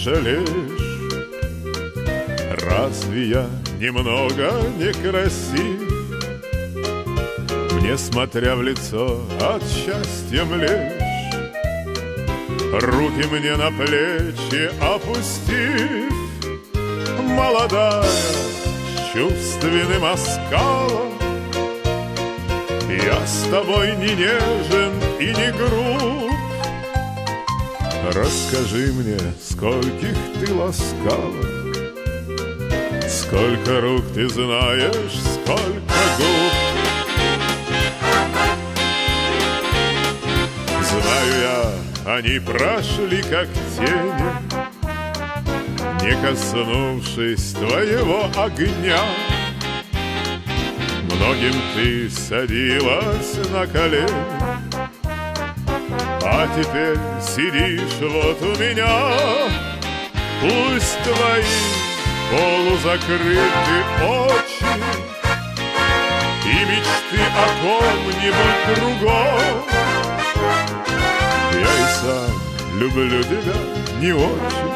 жалеешь? Разве я немного некрасив? Мне, смотря в лицо, от счастья млеешь, руки мне на плечи опустив, молодая, с чувственным оскалом. Я с тобой не нежен и не груб. Расскажи мне, скольких ты ласкала, сколько рук ты знаешь, сколько губ. Знаю я, они прошли как тени, не коснувшись твоего огня. Многим ты садилась на колени, а теперь сидишь вот у меня. Пусть твои полузакрыты очи и мечты о ком-нибудь другом. Я и сам люблю тебя не очень,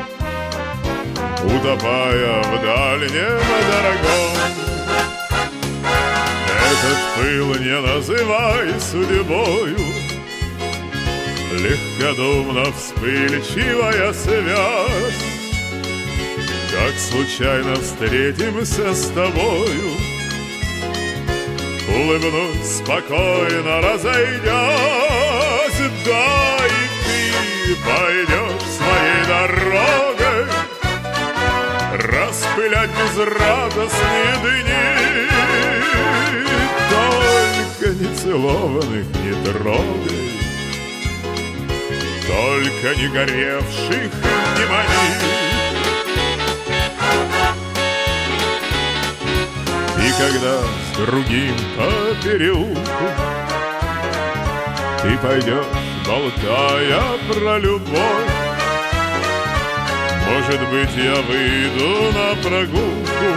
утопая в дальнем дорогом. Этот пыл не называй судьбою, легкодумно вспыльчивая связь. Как случайно встретимся с тобою, улыбнусь спокойно, разойдясь. Да, и ты пойдешь своей дорогой, распылять безрадостные дни. Только нецелованных не трогай, только не горевших не мани. И когда с другим по переулку ты пойдешь, болтая про любовь, может быть, я выйду на прогулку,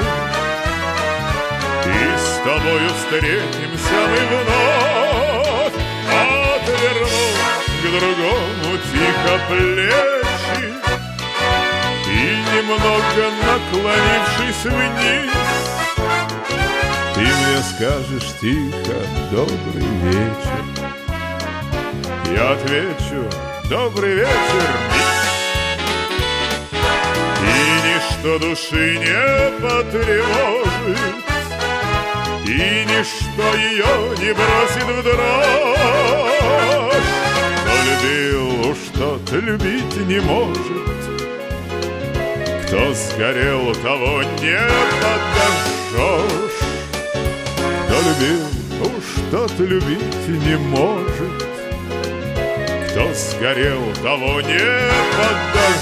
и с тобою встретимся мы вновь. Отвернув к другому тихо плечи и немного наклонившись вниз, ты мне скажешь тихо: добрый вечер. Я отвечу: добрый вечер, мисс. И ничто души не потревожит, и ничто ее не бросит в дрожь. Кто любил, уж тот любить не может, кто сгорел, того не подожжешь. Кто любил, уж тот любить не может, кто сгорел, того не подожжешь.